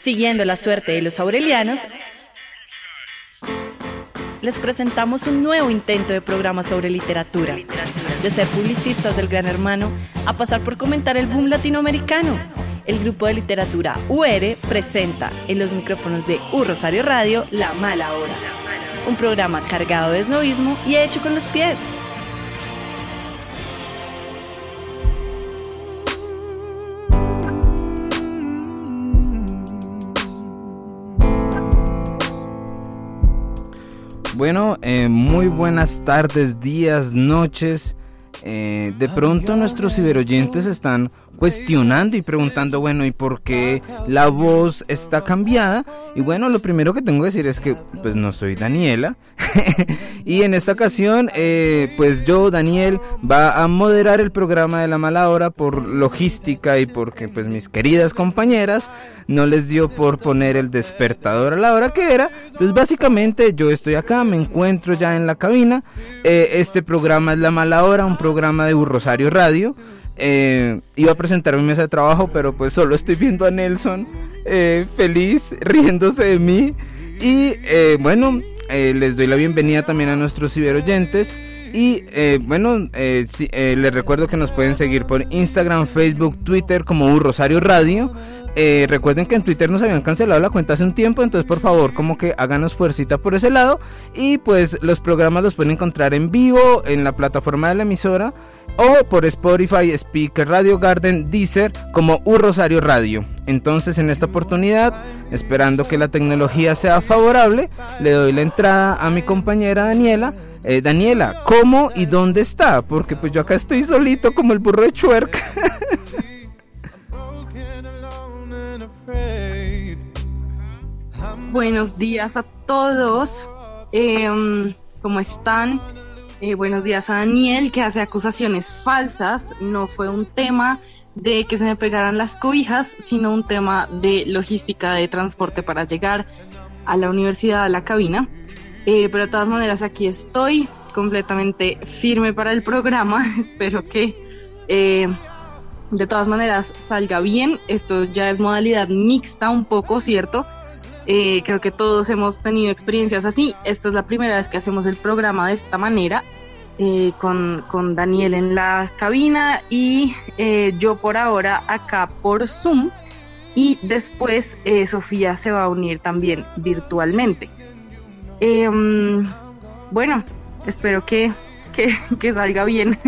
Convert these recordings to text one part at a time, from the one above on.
Siguiendo la suerte de los aurelianos, les presentamos un nuevo intento de programa sobre literatura. De ser publicistas del Gran Hermano a pasar por comentar el boom latinoamericano. El grupo de literatura UR presenta en los micrófonos de Rosario Radio La Mala Hora. Un programa cargado de esnovismo y hecho con los pies. Bueno, muy buenas tardes, días, noches. De pronto nuestros ciberoyentes están cuestionando y preguntando, bueno, ¿y por qué la voz está cambiada? Y bueno, lo primero que tengo que decir es que pues no soy Daniela. Y en esta ocasión, pues yo, Daniel, va a moderar el programa de La Mala Hora por logística y porque pues mis queridas compañeras no les dio por poner el despertador a la hora que era. Entonces básicamente yo estoy acá, me encuentro ya en la cabina. Este programa es La Mala Hora, un programa de Rosario Radio. Iba a presentar mi mesa de trabajo, pero pues solo estoy viendo a Nelson feliz, riéndose de mí. Y bueno, les doy la bienvenida también a nuestros ciberoyentes. Y les recuerdo que nos pueden seguir por Instagram, Facebook, Twitter como Rosario Radio. Recuerden que en Twitter nos habían cancelado la cuenta hace un tiempo, entonces por favor como que háganos fuercita por ese lado. Y pues los programas los pueden encontrar en vivo en la plataforma de la emisora o por Spotify, Speaker, Radio Garden, Deezer como Rosario Radio. Entonces en esta oportunidad, esperando que la tecnología sea favorable, le doy la entrada a mi compañera Daniela. Daniela, ¿cómo y dónde está? Porque pues yo acá estoy solito como el burro de Chuerk. Buenos días a todos, ¿cómo están? Buenos días a Daniel, que hace acusaciones falsas. No fue un tema de que se me pegaran las cobijas, sino un tema de logística de transporte para llegar a la universidad, a la cabina. Pero de todas maneras aquí estoy completamente firme para el programa. Espero que de todas maneras salga bien. Esto ya es modalidad mixta un poco, ¿cierto? Creo que todos hemos tenido experiencias así. Esta es la primera vez que hacemos el programa de esta manera, con Daniel en la cabina y yo por ahora acá por Zoom, y después Sofía se va a unir también virtualmente. Bueno, espero que salga bien.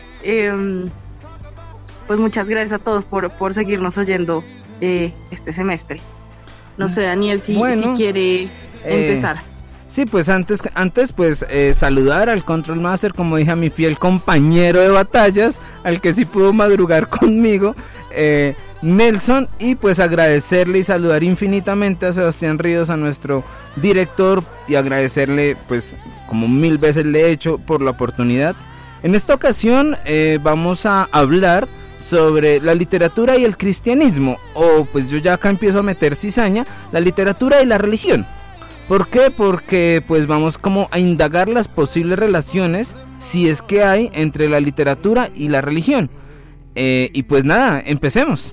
Pues muchas gracias a todos por seguirnos oyendo este semestre. No sé, Daniel, si quiere empezar. Sí, pues antes pues saludar al Control Master, como dije, a mi fiel compañero de batallas, al que sí pudo madrugar conmigo, Nelson, y pues agradecerle y saludar infinitamente a Sebastián Ríos, a nuestro director, y agradecerle pues como 1000 veces le he hecho por la oportunidad. En esta ocasión vamos a hablar sobre la literatura y el cristianismo, o pues yo ya acá empiezo a meter cizaña, la literatura y la religión. ¿Por qué? Porque pues vamos como a indagar las posibles relaciones, si es que hay, entre la literatura y la religión. Y pues nada, empecemos.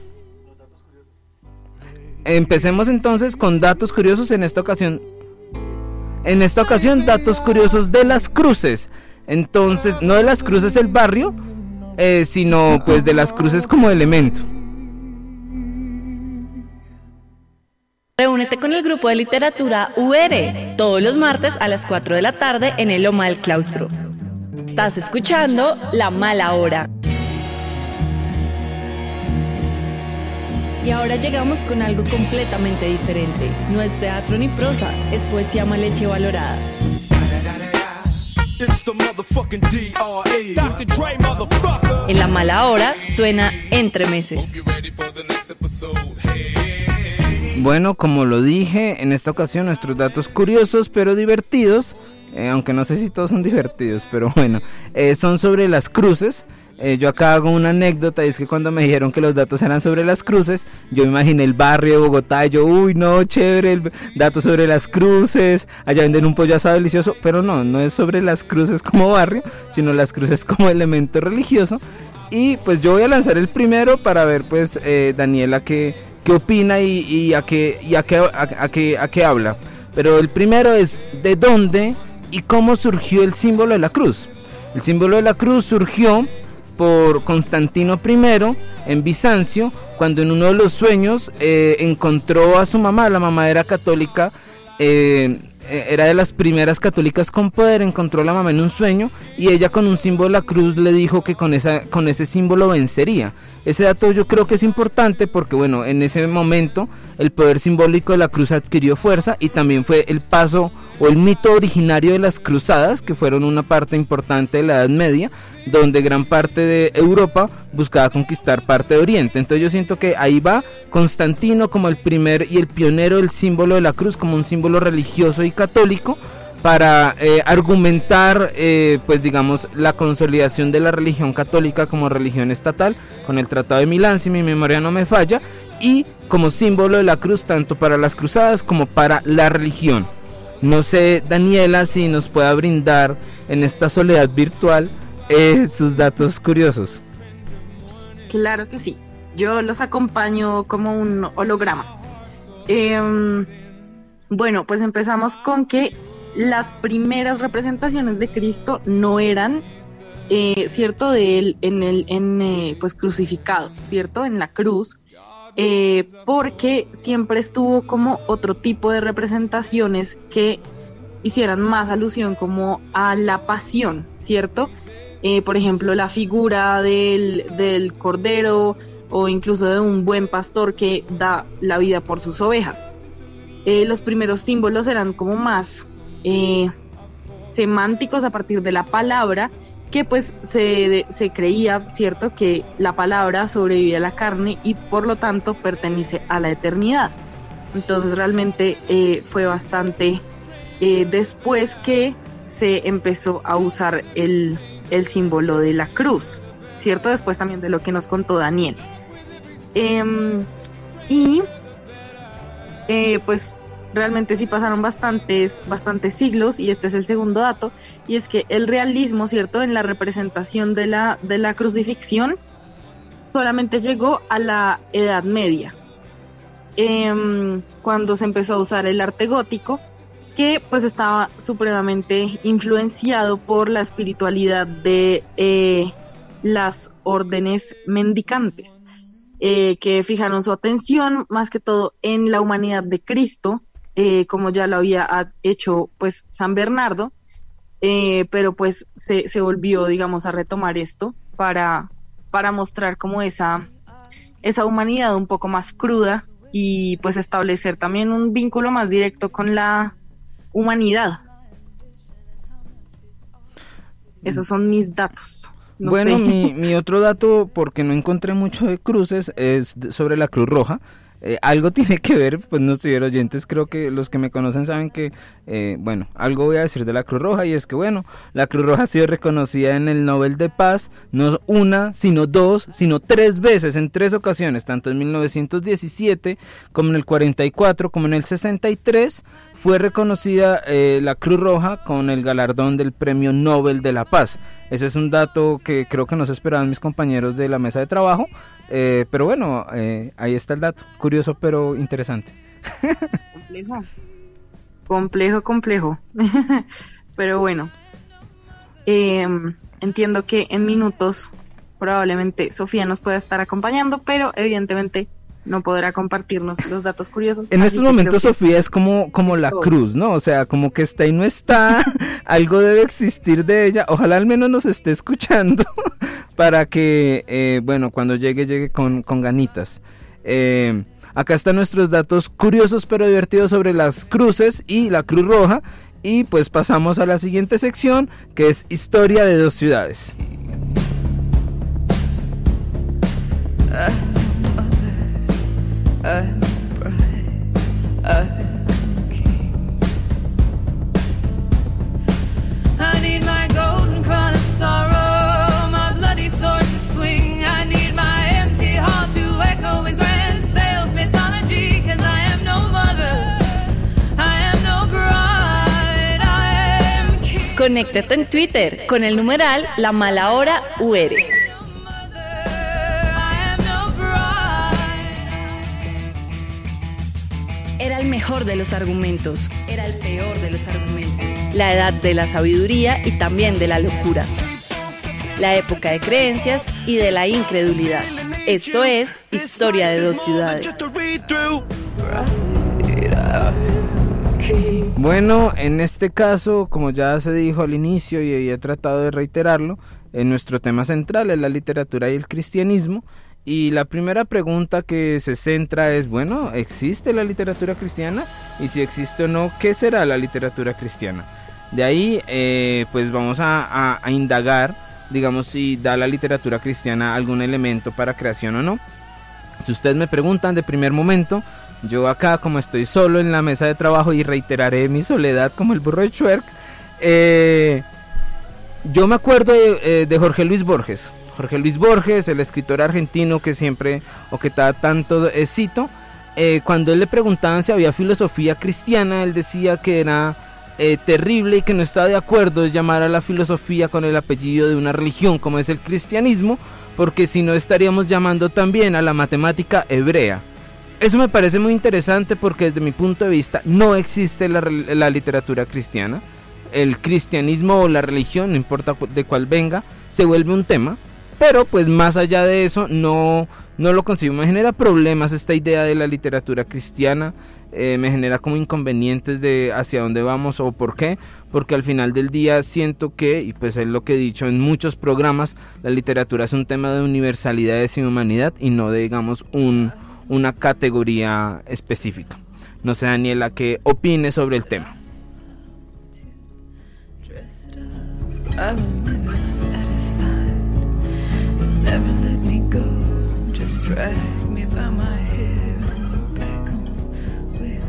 Empecemos entonces con datos curiosos en esta ocasión. En esta ocasión, datos curiosos de las cruces. Entonces, no de las cruces del barrio, sino pues de las cruces como elemento. Reúnete con el grupo de literatura UR todos los martes a las 4 de la tarde en el Loma del Claustro. Estás escuchando La Mala Hora. Y ahora llegamos con algo completamente diferente. No es teatro ni prosa, es poesía mal hecha y valorada. En La Mala Hora suena Entre Meses. Bueno, como lo dije, en esta ocasión nuestros datos curiosos pero divertidos, aunque no sé si todos son divertidos, pero bueno, son sobre las cruces. Yo acá hago una anécdota, y es que cuando me dijeron que los datos eran sobre las cruces, yo imaginé el barrio de Bogotá, y yo, uy, no, chévere, el dato sobre las cruces, allá venden un pollo asado delicioso, pero no es sobre las cruces como barrio, sino las cruces como elemento religioso. Y pues yo voy a lanzar el primero para ver pues Daniela qué qué opina y a qué habla. Pero el primero es de dónde y cómo surgió el símbolo de la cruz. El símbolo de la cruz surgió por Constantino I en Bizancio, cuando en uno de los sueños encontró a su mamá. La mamá era católica, era de las primeras católicas con poder. Encontró a la mamá en un sueño y ella con un símbolo de la cruz le dijo que con ese símbolo vencería. Ese dato yo creo que es importante porque bueno, en ese momento el poder simbólico de la cruz adquirió fuerza y también fue el paso o el mito originario de las cruzadas, que fueron una parte importante de la Edad Media, donde gran parte de Europa buscaba conquistar parte de Oriente. Entonces yo siento que ahí va Constantino como el primer y el pionero del símbolo de la cruz, como un símbolo religioso y católico, para argumentar pues digamos la consolidación de la religión católica como religión estatal con el Tratado de Milán, si mi memoria no me falla, y como símbolo de la cruz tanto para las cruzadas como para la religión. No sé, Daniela, si nos pueda brindar en esta soledad virtual sus datos curiosos. Claro que sí, yo los acompaño como un holograma. Bueno, pues empezamos con que las primeras representaciones de Cristo no eran, cierto, de él pues crucificado, cierto, en la cruz, porque siempre estuvo como otro tipo de representaciones que hicieran más alusión como a la pasión, cierto. Por ejemplo, la figura del cordero o incluso de un buen pastor que da la vida por sus ovejas. Los primeros símbolos eran como más semánticos a partir de la palabra, que pues se creía, cierto, que la palabra sobrevive a la carne y por lo tanto pertenece a la eternidad. Entonces realmente fue bastante después que se empezó a usar el símbolo de la cruz, cierto, después también de lo que nos contó Daniel. Pues realmente sí pasaron bastantes siglos, y este es el segundo dato, y es que el realismo, cierto, en la representación de la crucifixión solamente llegó a la Edad Media, cuando se empezó a usar el arte gótico, que pues estaba supremamente influenciado por la espiritualidad de las órdenes mendicantes, que fijaron su atención más que todo en la humanidad de Cristo, como ya lo había hecho pues San Bernardo, pero pues se volvió, digamos, a retomar esto para mostrar como esa humanidad un poco más cruda y pues establecer también un vínculo más directo con la humanidad. Esos son mis datos. No bueno, sé. mi otro dato, porque no encontré mucho de cruces, es sobre la Cruz Roja. Algo tiene que ver, pues no sé, oyentes, creo que los que me conocen saben que, bueno, algo voy a decir de la Cruz Roja, y es que, bueno, la Cruz Roja ha sido reconocida en el Nobel de Paz, no una, sino dos, sino 3 veces, en 3 ocasiones, tanto en 1917, como en el 44, como en el 63, fue reconocida la Cruz Roja con el galardón del Premio Nobel de la Paz. Ese es un dato que creo que no se esperaban mis compañeros de la mesa de trabajo. Pero bueno, ahí está el dato, curioso pero interesante. Complejo. Pero bueno, entiendo que en minutos probablemente Sofía nos pueda estar acompañando, pero evidentemente no podrá compartirnos los datos curiosos. En estos momentos Sofía es como la cruz, ¿no? O sea, como que está y no está, algo debe existir de ella, ojalá al menos nos esté escuchando para que, bueno, cuando llegue con ganitas. Acá están nuestros datos curiosos pero divertidos sobre las cruces y la Cruz Roja, y pues pasamos a la siguiente sección, que es Historia de 2 ciudades. I need my golden crown of sorrow, my bloody sword to swing. I need my empty halls to echo with grand sales mythology, 'cause I am no mother, I am no bride, I am king. Conéctate en Twitter con el numeral La Mala Hora UR. Era el mejor de los argumentos, era el peor de los argumentos. La edad de la sabiduría y también de la locura. La época de creencias y de la incredulidad. Esto es Historia de dos ciudades. Bueno, en este caso, como ya se dijo al inicio y he tratado de reiterarlo, nuestro tema central es la literatura y el cristianismo. Y la primera pregunta que se centra es, bueno, ¿existe la literatura cristiana? Y si existe o no, ¿qué será la literatura cristiana? De ahí, pues vamos a indagar, digamos, si da la literatura cristiana algún elemento para creación o no. Si ustedes me preguntan de primer momento, yo acá, como estoy solo en la mesa de trabajo, y reiteraré mi soledad como el burro de Shrek, yo me acuerdo de Jorge Luis Borges. Jorge Luis Borges, el escritor argentino que siempre, o que da tanto cito, cuando él le preguntaban si había filosofía cristiana, él decía que era terrible y que no estaba de acuerdo en llamar a la filosofía con el apellido de una religión como es el cristianismo, porque si no estaríamos llamando también a la matemática hebrea. Eso me parece muy interesante porque desde mi punto de vista no existe la literatura cristiana. El cristianismo o la religión, no importa de cuál venga, se vuelve un tema. Pero pues más allá de eso no lo consigo. Me genera problemas esta idea de la literatura cristiana, me genera como inconvenientes de hacia dónde vamos o por qué, porque al final del día siento que, y pues es lo que he dicho en muchos programas, la literatura es un tema de universalidades y humanidad y no de, digamos, una categoría específica. No sé, Daniela, ¿qué opines sobre el tema? Never let me go, just drag me by my hair and go back home with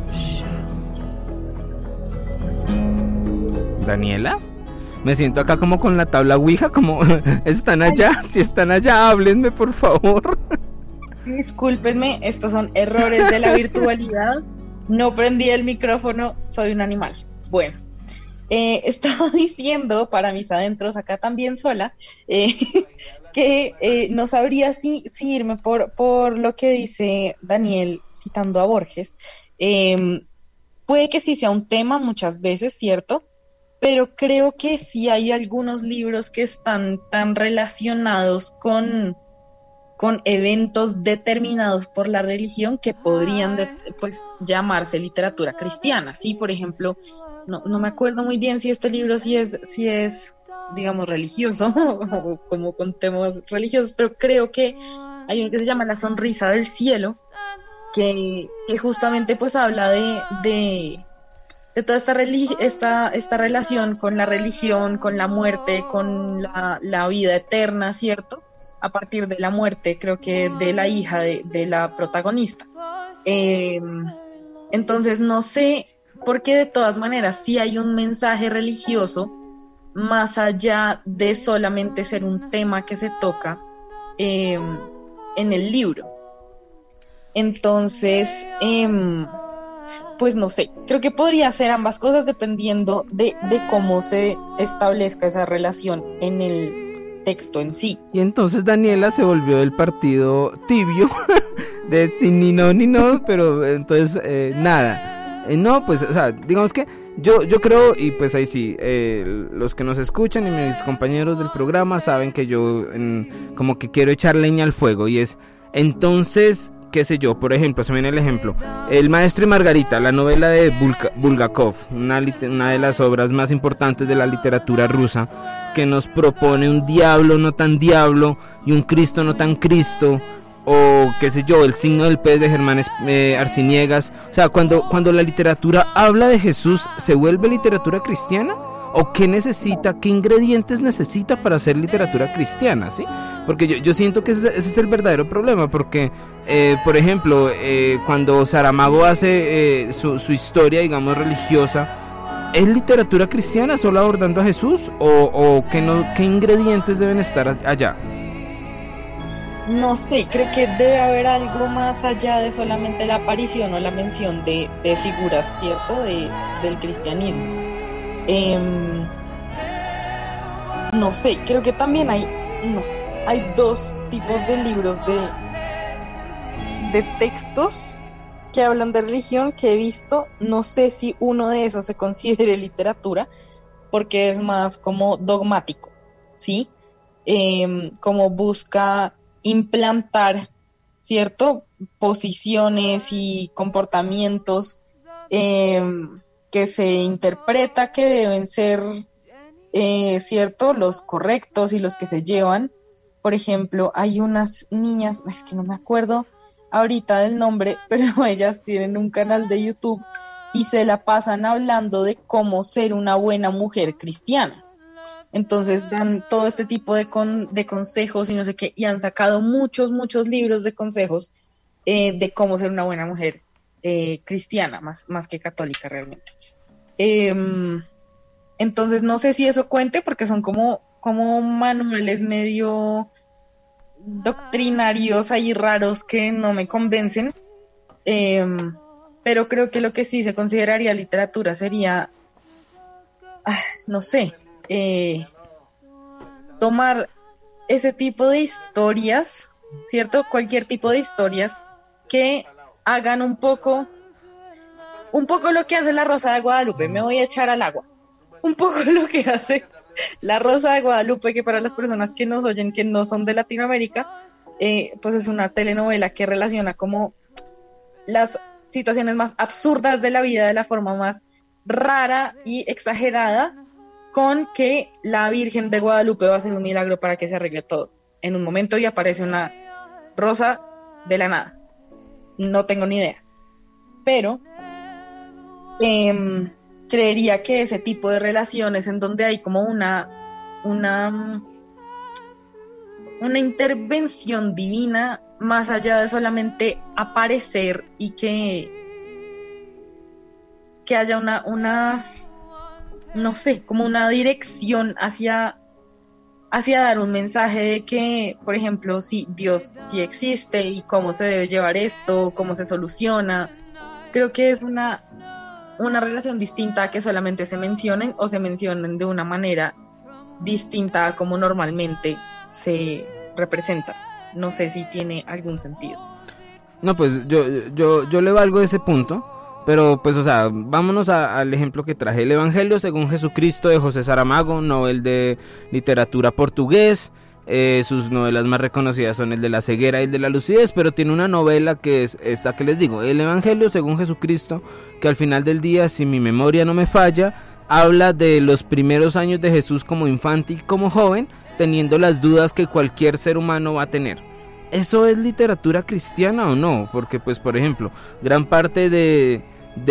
Michelle. Daniela, me siento acá como con la tabla Ouija, como están allá, si están allá, háblenme por favor. Discúlpenme, estos son errores de la virtualidad. No prendí el micrófono, soy un animal. Bueno, estaba diciendo para mis adentros acá también sola, que no sabría si irme por lo que dice Daniel citando a Borges. Puede que sí sea un tema muchas veces, ¿cierto? Pero creo que sí hay algunos libros que están tan relacionados con eventos determinados por la religión que podrían pues llamarse literatura cristiana, ¿sí? Por ejemplo, no me acuerdo muy bien si este libro sí es digamos religioso o como con temas religiosos, pero creo que hay uno que se llama La sonrisa del cielo que justamente pues habla de toda esta relación con la religión, con la muerte, con la vida eterna, ¿cierto? A partir de la muerte, creo que de la hija de la protagonista. Entonces no sé, porque de todas maneras sí hay un mensaje religioso más allá de solamente ser un tema que se toca en el libro. Entonces, pues no sé, creo que podría ser ambas cosas dependiendo de cómo se establezca esa relación en el texto en sí. Y entonces Daniela se volvió del partido tibio de ni no, pero entonces nada. No, pues, o sea, digamos que yo creo, y pues ahí sí, los que nos escuchan y mis compañeros del programa saben que yo como que quiero echar leña al fuego, y es, entonces, qué sé yo, por ejemplo, se me viene el ejemplo, El Maestro y Margarita, la novela de Bulgakov, una de las obras más importantes de la literatura rusa, que nos propone un diablo no tan diablo y un Cristo no tan Cristo, o qué sé yo, El signo del pez de Germán Arciniegas. O sea, cuando la literatura habla de Jesús, ¿se vuelve literatura cristiana? ¿O qué ingredientes necesita para hacer literatura cristiana? ¿Sí? Porque yo siento que ese es el verdadero problema, porque por ejemplo, cuando Saramago hace su historia, digamos, religiosa, ¿es literatura cristiana solo abordando a Jesús? ¿O qué ingredientes deben estar allá? No sé, creo que debe haber algo más allá de solamente la aparición o la mención de figuras, ¿cierto? Del cristianismo. No sé, creo que también hay dos tipos de libros de textos que hablan de religión que he visto, no sé si uno de esos se considere literatura, porque es más como dogmático, ¿sí? Como busca implantar, ¿cierto? Posiciones y comportamientos que se interpreta que deben ser, ¿cierto? Los correctos y los que se llevan. Por ejemplo, hay unas niñas, es que no me acuerdo ahorita del nombre, pero ellas tienen un canal de YouTube y se la pasan hablando de cómo ser una buena mujer cristiana. Entonces dan todo este tipo de consejos y no sé qué, y han sacado muchos libros de consejos de cómo ser una buena mujer cristiana, más que católica realmente. Entonces no sé si eso cuente, porque son como manuales medio doctrinarios ahí raros que no me convencen, pero creo que lo que sí se consideraría literatura sería, no sé, tomar ese tipo de historias, ¿cierto? Cualquier tipo de historias que hagan un poco lo que hace la Rosa de Guadalupe. Me voy a echar al agua. Un poco lo que hace la Rosa de Guadalupe, que para las personas que nos oyen, que no son de Latinoamérica, pues es una telenovela que relaciona como las situaciones más absurdas de la vida de la forma más rara y exagerada, con que la Virgen de Guadalupe va a hacer un milagro para que se arregle todo en un momento y aparece una rosa de la nada. No tengo ni idea. Pero creería que ese tipo de relaciones en donde hay como una intervención divina más allá de solamente aparecer y que haya una no sé, como una dirección hacia dar un mensaje de que, por ejemplo, si Dios sí existe y cómo se debe llevar esto, cómo se soluciona. Creo que es una relación distinta a que solamente se mencionen o se mencionen de una manera distinta a como normalmente se representa. No sé si tiene algún sentido. No, pues yo le valgo ese punto, pero pues, o sea, vámonos al ejemplo que traje. El Evangelio según Jesucristo de José Saramago, novel de literatura portugués. Sus novelas más reconocidas son el de la ceguera y el de la lucidez, pero tiene una novela que es esta que les digo, el Evangelio según Jesucristo, que al final del día, si mi memoria no me falla, habla de los primeros años de Jesús como infante y como joven, teniendo las dudas que cualquier ser humano va a tener. ¿Eso es literatura cristiana o no? Porque pues, por ejemplo, gran parte de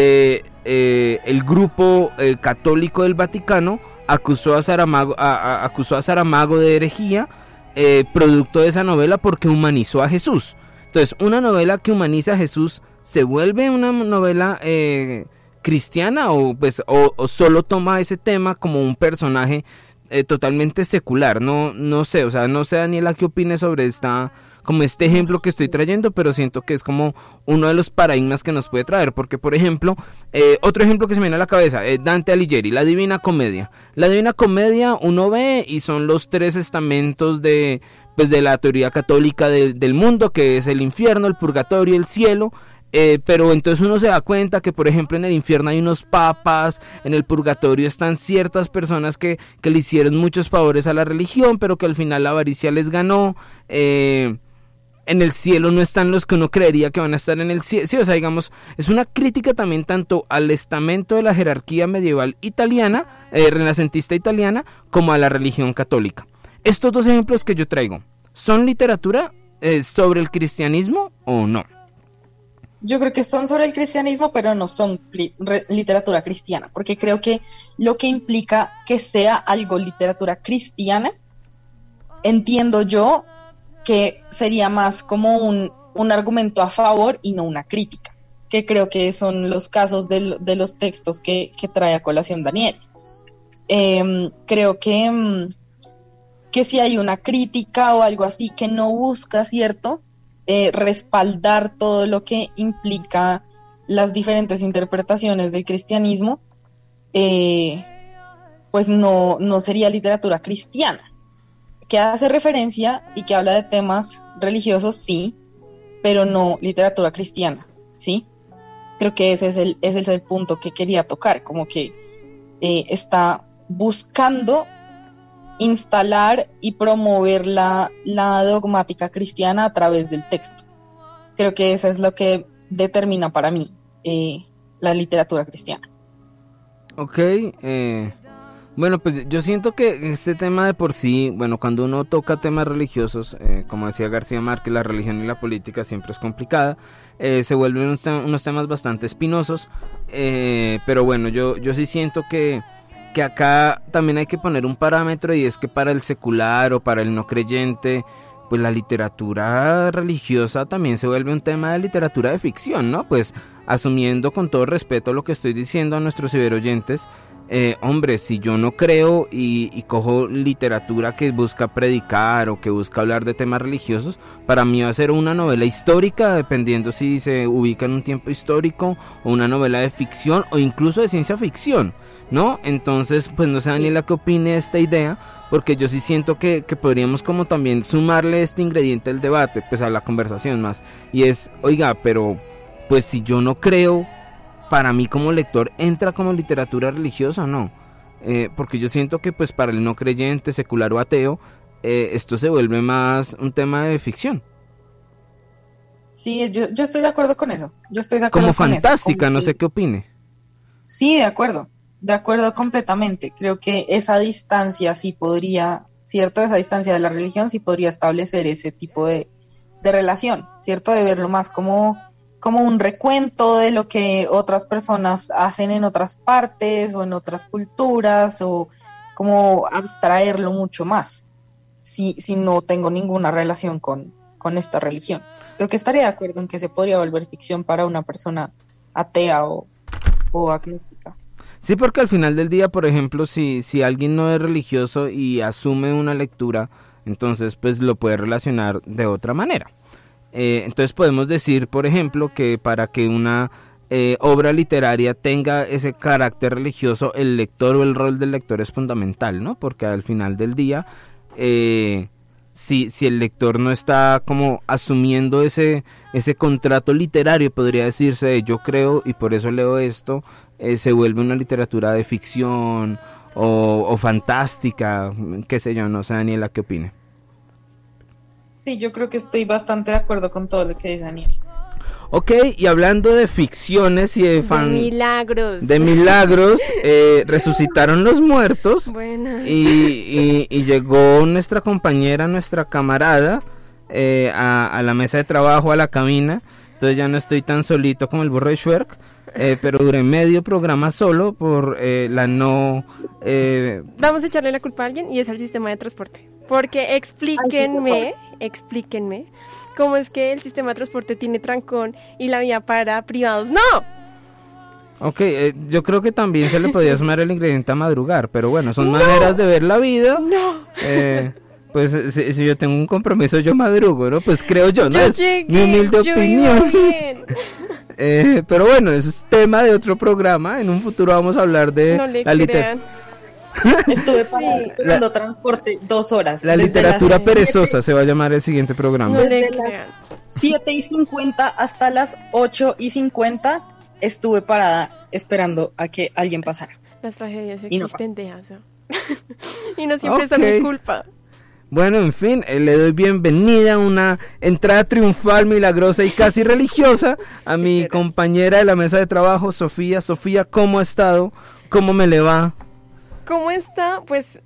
el grupo católico del Vaticano acusó a Saramago de herejía, producto de esa novela, porque humanizó a Jesús. Entonces, una novela que humaniza a Jesús, ¿se vuelve una novela cristiana o solo toma ese tema como un personaje totalmente secular? No sé, o sea, no sé, Daniela, qué opines sobre este ejemplo que estoy trayendo, pero siento que es como uno de los paradigmas que nos puede traer, porque por ejemplo, otro ejemplo que se me viene a la cabeza, Dante Alighieri, la Divina Comedia. La Divina Comedia uno ve y son los tres estamentos de la teoría católica del mundo, que es el infierno, el purgatorio y el cielo. Pero entonces uno se da cuenta que, por ejemplo, en el infierno hay unos papas, en el purgatorio están ciertas personas que le hicieron muchos favores a la religión, pero que al final la avaricia les ganó. En el cielo no están los que uno creería que van a estar en el cielo. Sí, o sea, digamos, es una crítica también tanto al estamento de la jerarquía medieval italiana, renacentista italiana, como a la religión católica. Estos dos ejemplos que yo traigo, ¿son literatura sobre el cristianismo o no? Yo creo que son sobre el cristianismo, pero no son literatura cristiana, porque creo que lo que implica que sea algo literatura cristiana, entiendo yo que sería más como un argumento a favor y no una crítica, que creo que son los casos de los textos que trae a colación Daniel. Creo que si hay una crítica o algo así que no busca, ¿cierto?, respaldar todo lo que implica las diferentes interpretaciones del cristianismo, pues no sería literatura cristiana. Que hace referencia y que habla de temas religiosos, sí, pero no literatura cristiana, ¿sí? Creo que ese es el punto que quería tocar, como que está buscando instalar y promover la dogmática cristiana a través del texto. Creo que eso es lo que determina para mí la literatura cristiana. Ok, bueno, pues yo siento que este tema de por sí, bueno, cuando uno toca temas religiosos, como decía García Márquez, la religión y la política siempre es complicada, se vuelven unos temas bastante espinosos, pero bueno, yo sí siento que acá también hay que poner un parámetro, y es que para el secular o para el no creyente, pues la literatura religiosa también se vuelve un tema de literatura de ficción, ¿no? Pues asumiendo con todo respeto lo que estoy diciendo a nuestros ciberoyentes, hombre, si yo no creo y cojo literatura que busca predicar o que busca hablar de temas religiosos, para mí va a ser una novela histórica, dependiendo si se ubica en un tiempo histórico, o una novela de ficción o incluso de ciencia ficción, ¿no? Entonces, pues no sé, Daniela, qué opine de esta idea, porque yo sí siento que podríamos como también sumarle este ingrediente al debate, pues a la conversación más, y es, oiga, pero pues si yo no creo, para mí como lector, ¿entra como literatura religiosa o no? Porque yo siento que pues para el no creyente, secular o ateo, esto se vuelve más un tema de ficción. Sí, yo estoy de acuerdo con eso. Yo estoy de acuerdo como con fantástica, eso. no sé qué opine. Sí, de acuerdo completamente. Creo que esa distancia sí podría, ¿cierto? Esa distancia de la religión sí podría establecer ese tipo de relación, ¿cierto? De verlo más como un recuento de lo que otras personas hacen en otras partes o en otras culturas, o como abstraerlo mucho más, si no tengo ninguna relación con esta religión. Creo que estaría de acuerdo en que se podría volver ficción para una persona atea o agnóstica. Sí, porque al final del día, por ejemplo, si alguien no es religioso y asume una lectura, entonces pues lo puede relacionar de otra manera. Entonces podemos decir, por ejemplo, que para que una obra literaria tenga ese carácter religioso, el lector o el rol del lector es fundamental, ¿no? Porque al final del día, si el lector no está como asumiendo ese contrato literario, podría decirse de yo creo y por eso leo esto, se vuelve una literatura de ficción o fantástica, qué sé yo, no sé, Daniela, ¿qué opina? Sí, yo creo que estoy bastante de acuerdo con todo lo que dice Daniel. Ok, y hablando de ficciones y de milagros, resucitaron los muertos. Buenas. Y llegó nuestra compañera, nuestra camarada, a la mesa de trabajo, a la cabina. Entonces ya no estoy tan solito como el burro de Shrek, pero duré medio programa solo por la no... Vamos a echarle la culpa a alguien, y es al sistema de transporte. Porque explíquenme cómo es que el sistema de transporte tiene trancón y la vía para privados ¡no! Ok, yo creo que también se le podía sumar el ingrediente a madrugar, pero bueno, son maneras de ver la vida. ¡No! Pues si yo tengo un compromiso, yo madrugo, ¿no? Pues creo yo, ¿no? Es llegué, mi humilde opinión. Bien. Pero bueno, eso es tema de otro programa. En un futuro vamos a hablar de la literatura. Estuve esperando transporte 2 horas. La literatura perezosa se va a llamar el siguiente programa. No le Desde las 7:50 hasta las 8:50 estuve parada esperando a que alguien pasara. Las tragedias Y no existen de eso. Y no siempre es mi culpa. Bueno, en fin, le doy bienvenida, una entrada triunfal, milagrosa y casi religiosa a mi compañera de la mesa de trabajo, Sofía. Sofía, ¿cómo ha estado? ¿Cómo me le va? ¿Cómo está? Pues...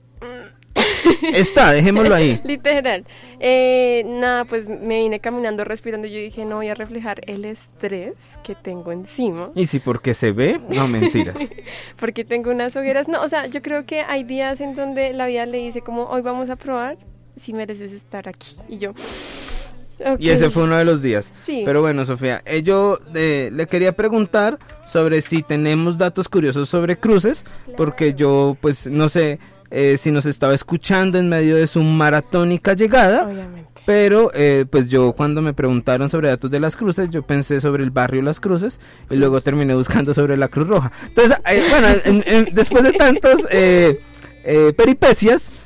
Está, dejémoslo ahí. Literal. Nada, pues me vine caminando, respirando. Yo dije, no voy a reflejar el estrés que tengo encima. ¿Y si porque se ve? No, mentiras. Porque tengo unas ojeras. No, o sea, yo creo que hay días en donde la vida le dice como, hoy vamos a probar si mereces estar aquí. Y yo... Okay. Y ese fue uno de los días. Sí. Pero bueno, Sofía, yo le quería preguntar sobre si tenemos datos curiosos sobre cruces, claro. Porque yo, pues, no sé si nos estaba escuchando en medio de su maratónica llegada. Obviamente. Pero, pues yo cuando me preguntaron sobre datos de las cruces, yo pensé sobre el barrio Las Cruces y luego terminé buscando sobre la Cruz Roja. Entonces, bueno, después de tantas peripecias,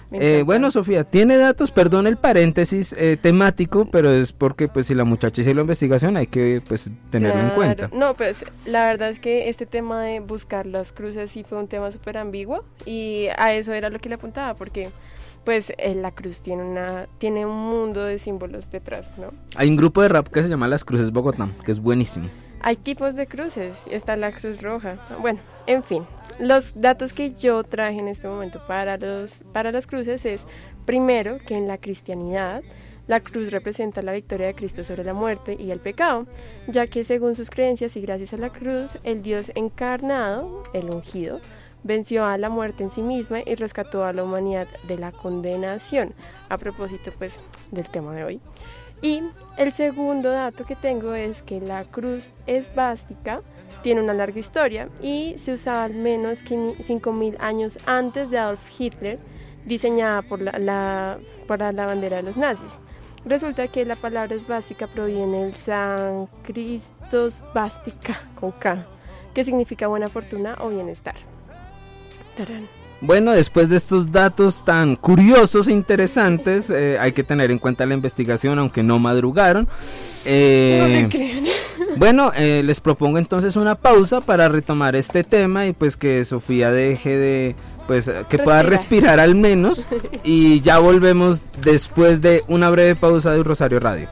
Me encanta. Bueno, Sofía, tiene datos, perdón el paréntesis temático, pero es porque pues si la muchacha hizo la investigación hay que pues tenerlo en Claro. cuenta. No, pues la verdad es que este tema de buscar las cruces sí fue un tema súper ambiguo y a eso era lo que le apuntaba, porque pues la cruz tiene un mundo de símbolos detrás, ¿no? Hay un grupo de rap que se llama Las Cruces Bogotá, que es buenísimo. Hay tipos de cruces, está la cruz roja. Bueno, en fin, los datos que yo traje en este momento para las cruces es, primero, que en la cristianidad la cruz representa la victoria de Cristo sobre la muerte y el pecado, ya que según sus creencias y gracias a la cruz, el Dios encarnado, el ungido, venció a la muerte en sí misma y rescató a la humanidad de la condenación, a propósito pues del tema de hoy. Y el segundo dato que tengo es que la cruz esvástica tiene una larga historia y se usaba al menos 5.000 años antes de Adolf Hitler, diseñada para la bandera de los nazis. Resulta que la palabra esvástica proviene del sánscrito svástica con K, que significa buena fortuna o bienestar. Tarán. Bueno, después de estos datos tan curiosos e interesantes, hay que tener en cuenta la investigación, aunque no madrugaron. No se crean. Bueno, les propongo entonces una pausa para retomar este tema y pues que Sofía deje de, pues que pueda respirar al menos, y ya volvemos después de una breve pausa de Rosario Radio.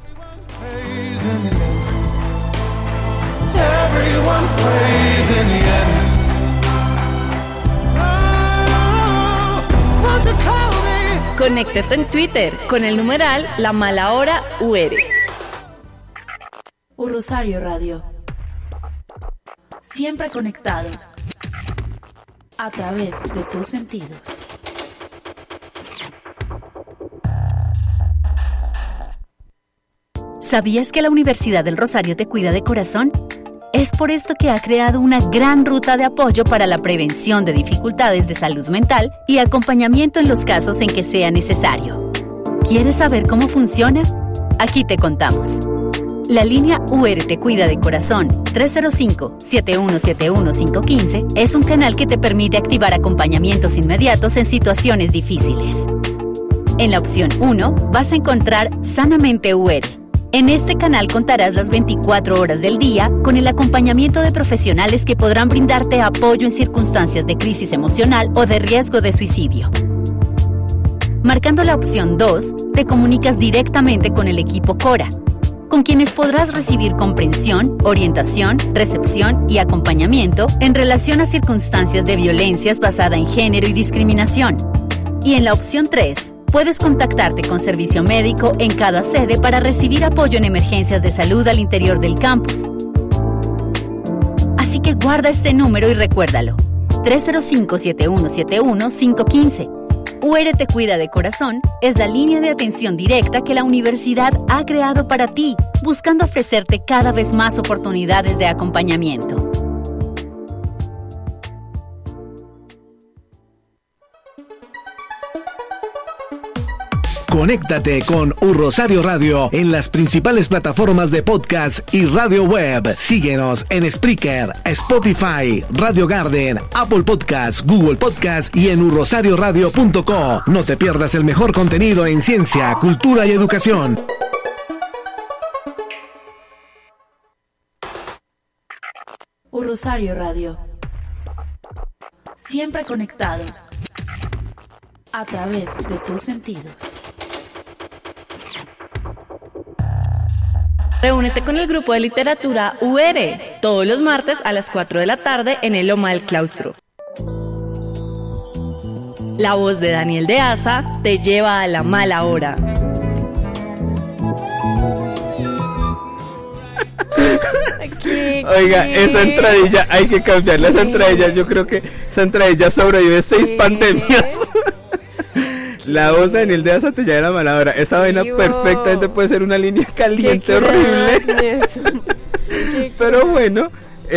Everyone plays in the end. Conéctate en Twitter con el numeral La Mala Hora UR. Rosario Radio. Siempre conectados a través de tus sentidos. ¿Sabías que la Universidad del Rosario te cuida de corazón? Es por esto que ha creado una gran ruta de apoyo para la prevención de dificultades de salud mental y acompañamiento en los casos en que sea necesario. ¿Quieres saber cómo funciona? Aquí te contamos. La línea UR Te Cuida de Corazón 305-7171515 es un canal que te permite activar acompañamientos inmediatos en situaciones difíciles. En la opción 1 vas a encontrar Sanamente UR. En este canal contarás las 24 horas del día con el acompañamiento de profesionales que podrán brindarte apoyo en circunstancias de crisis emocional o de riesgo de suicidio. Marcando la opción 2, te comunicas directamente con el equipo Cora, con quienes podrás recibir comprensión, orientación, recepción y acompañamiento en relación a circunstancias de violencias basada en género y discriminación. Y en la opción 3, puedes contactarte con servicio médico en cada sede para recibir apoyo en emergencias de salud al interior del campus. Así que guarda este número y recuérdalo: 305-7171515. UR Te Cuida de Corazón es la línea de atención directa que la universidad ha creado para ti, buscando ofrecerte cada vez más oportunidades de acompañamiento. Conéctate con Rosario Radio en las principales plataformas de podcast y radio web. Síguenos en Spreaker, Spotify, Radio Garden, Apple Podcasts, Google Podcasts y en urrosarioradio.co. No te pierdas el mejor contenido en ciencia, cultura y educación. Rosario Radio. Siempre conectados a través de tus sentidos. Reúnete con el grupo de literatura UR todos los martes a las 4 de la tarde en el Loma del Claustro. La voz de Daniel de Asa te lleva a la mala hora. Oiga, esa entradilla hay que cambiarla. Esa entradilla, yo creo que esa entradilla sobrevive 6 pandemias. La voz de Daniel de Asa te lleva a la mala hora. Esa vaina perfectamente puede ser una línea caliente horrible. Pero bueno,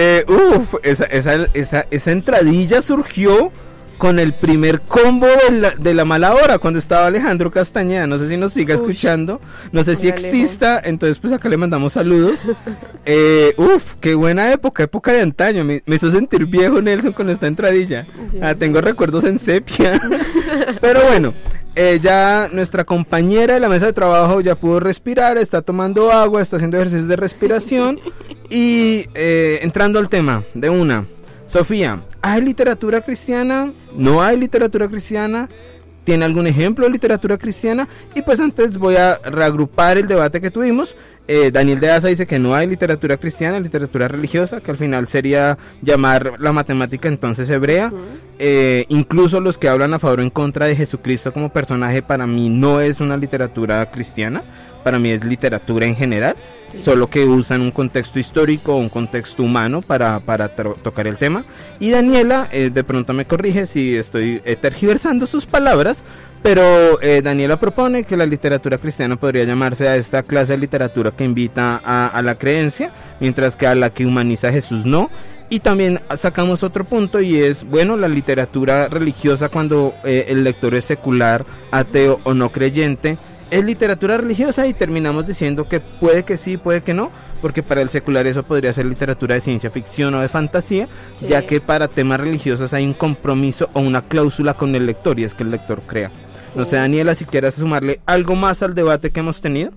esa entradilla surgió con el primer combo de la mala hora, cuando estaba Alejandro Castañeda. No sé si nos siga escuchando, no sé si exista, entonces pues acá le mandamos saludos. Qué buena época de antaño. Me hizo sentir viejo Nelson con esta entradilla. Tengo recuerdos en sepia. Pero bueno, ya nuestra compañera de la mesa de trabajo ya pudo respirar, está tomando agua, está haciendo ejercicios de respiración y entrando al tema de una. Sofía, ¿hay literatura cristiana? ¿No hay literatura cristiana? ¿Tiene algún ejemplo de literatura cristiana? Y pues antes voy a reagrupar el debate que tuvimos. Daniel de Asa dice que no hay literatura cristiana, literatura religiosa, que al final sería llamar la matemática entonces hebrea. Incluso los que hablan a favor o en contra de Jesucristo como personaje, para mí no es una literatura cristiana, para mí es literatura en general, solo que usan un contexto histórico o un contexto humano para tocar el tema. Y Daniela de pronto me corrige si estoy tergiversando sus palabras, pero Daniela propone que la literatura cristiana podría llamarse a esta clase de literatura que invita a la creencia, mientras que a la que humaniza a Jesús no. Y también sacamos otro punto, y es, bueno, la literatura religiosa cuando el lector es secular, ateo o no creyente, es literatura religiosa, y terminamos diciendo que puede que sí, puede que no, porque para el secular eso podría ser literatura de ciencia ficción o de fantasía, sí, ya que para temas religiosos hay un compromiso o una cláusula con el lector, y es que el lector crea. Sí. No sé, Daniela, si quieras sumarle algo más al debate que hemos tenido.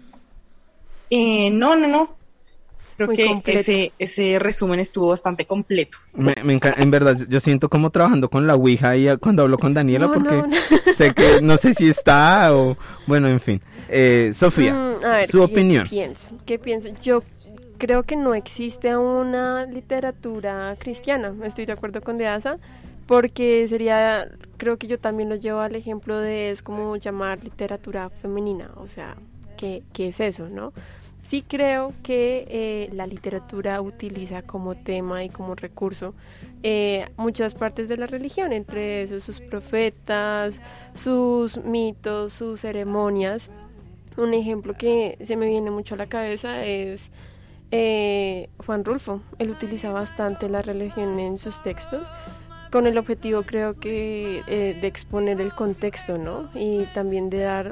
No. Creo que ese resumen estuvo bastante completo. Me encanta, en verdad, yo siento como trabajando con la Ouija y cuando hablo con Daniela, porque sé que no sé si está o... Bueno, en fin. Sofía, a ver, su opinión. ¿Qué pienso? Yo creo que no existe una literatura cristiana. Estoy de acuerdo con Deasa, porque sería... Creo que yo también lo llevo al ejemplo de... Es como llamar literatura femenina. O sea, ¿qué es eso, no? Sí creo que la literatura utiliza como tema y como recurso muchas partes de la religión, entre esos sus profetas, sus mitos, sus ceremonias. Un ejemplo que se me viene mucho a la cabeza es Juan Rulfo. Él utiliza bastante la religión en sus textos, con el objetivo, creo que de exponer el contexto, ¿no? Y también de dar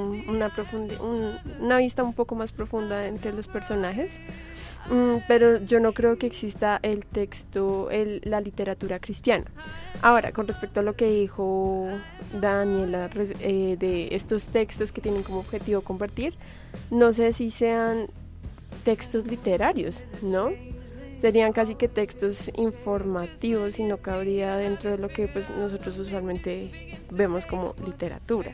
una vista un poco más profunda entre los personajes. Pero yo no creo que exista el texto, la literatura cristiana. Ahora, con respecto a lo que dijo Daniela de estos textos que tienen como objetivo compartir, no sé si sean textos literarios, ¿no? Serían casi que textos informativos y no cabría dentro de lo que pues nosotros usualmente vemos como literatura.